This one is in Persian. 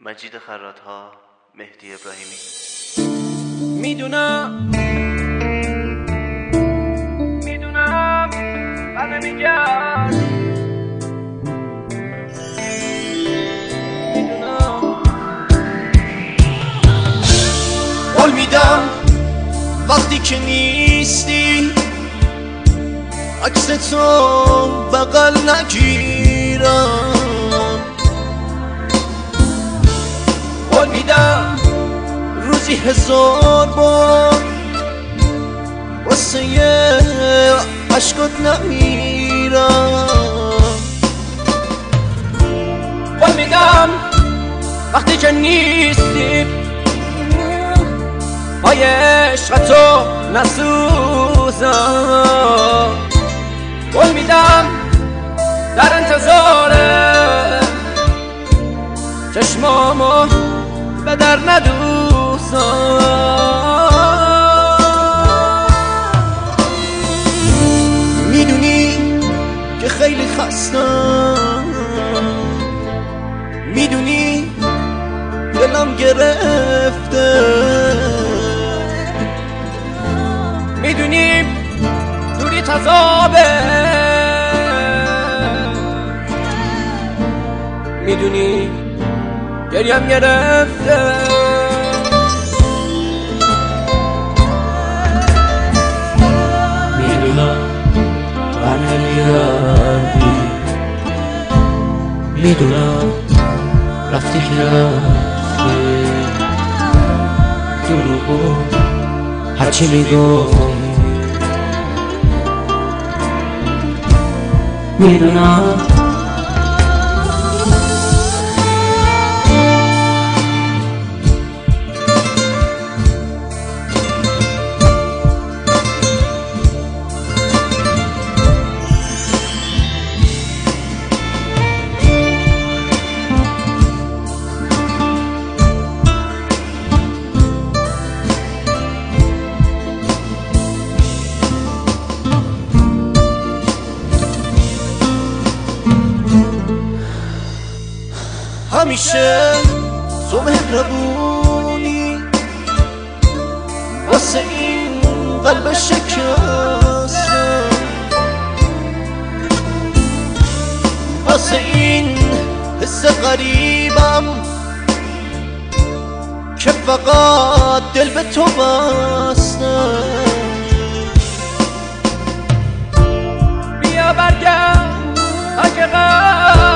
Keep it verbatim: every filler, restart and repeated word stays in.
مجید خرات‌ها، مهدی ابراهیمی. میدونم میدونم بله میگم میدونم قول میدم وقتی که نیستی عکس تو بغل نگیرم. قول میدم روزی هزار بار واسه یه عشقت نمیرم. قول میدم وقتی که نیستی پای عشق تو نسوزم. قول میدم در انتظار چشمامو به در ندوزم. میدونی که خیلی خستم، میدونی دلم گرفته، میدونی دوری تذابه، میدونی گریم گرفته. میدونم بر نمیگردی، میدونم رفتی که رفتی، دروغو هرچی میگفتی. میدونم همیشه تو مهربونی واسه این قلب شکسته، واسه این حس غریبم که فقط دل به تو بسته. بیا برگرد حقیقت